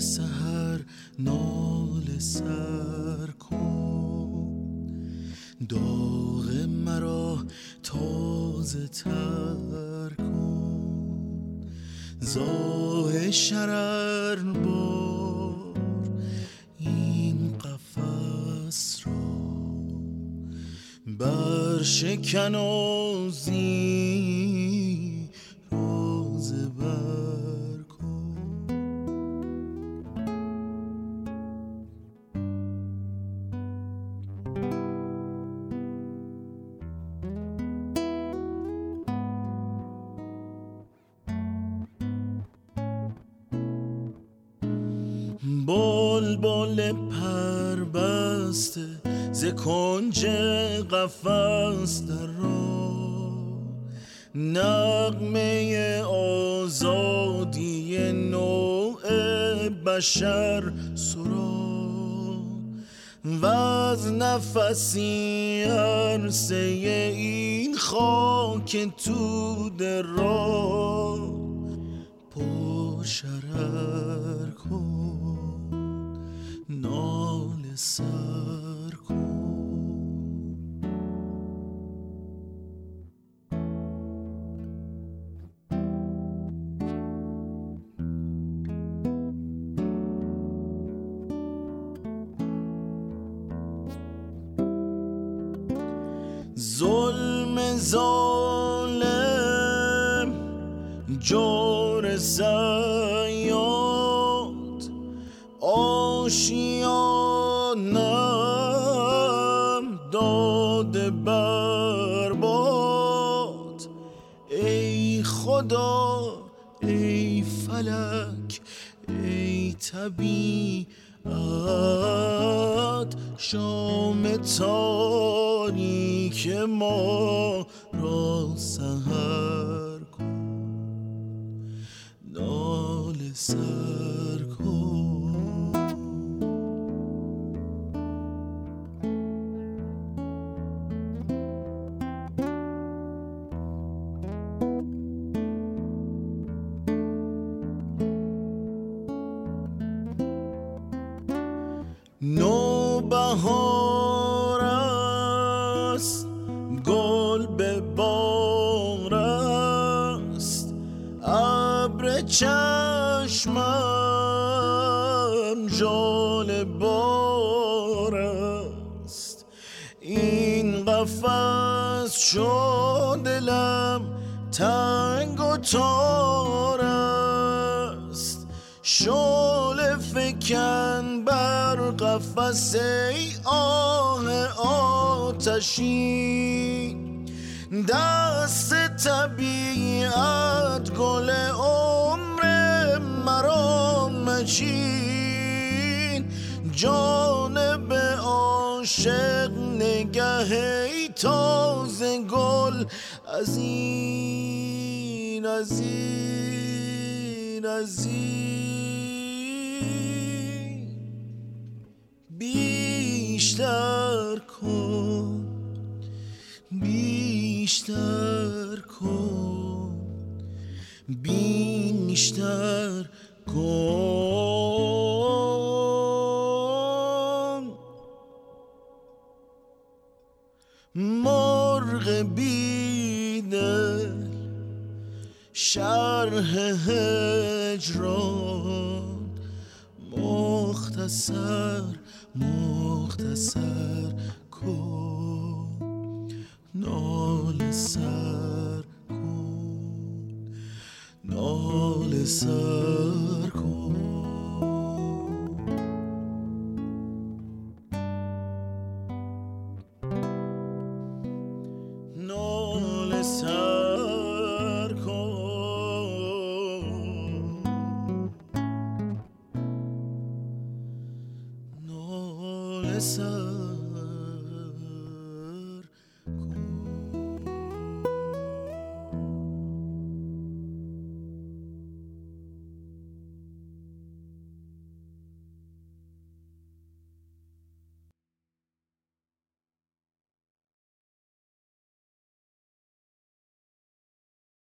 سحر ناله سر کن، داغ مرا تازه تر کن، زاه شرر بار این قفس را، برشکن و زین روز بر کن. بلبل پربسته ز کنج قفس در راه، نغمه آزادی نوع بشر سرا، و از نفسی عرصه این خاک توده را پر شرر کن، ناله سر کن. ظلم ظالم جور صیاد، آشیانم داده برباد. ای خدا ای فلک ای طبیعت، شام تاریک ما را سحر کن، ناله سر کن. نوبهار است گل به بار است، ابر چشمم ژاله بار است. این قفس شد دلم تنگ و تار است، شعله فکن بر قفس ای آه آتشین. دست طبیعت گل عمر مرا مچین، جانب عاشق نگه ای تازه گل از این بیشتر کن، بیشتر کن، بیشتر کن. مرغ بیدل شرح هجران، مختصر کن، ناله سر کن، ناله سر کن. ناله سر کن، ناله سر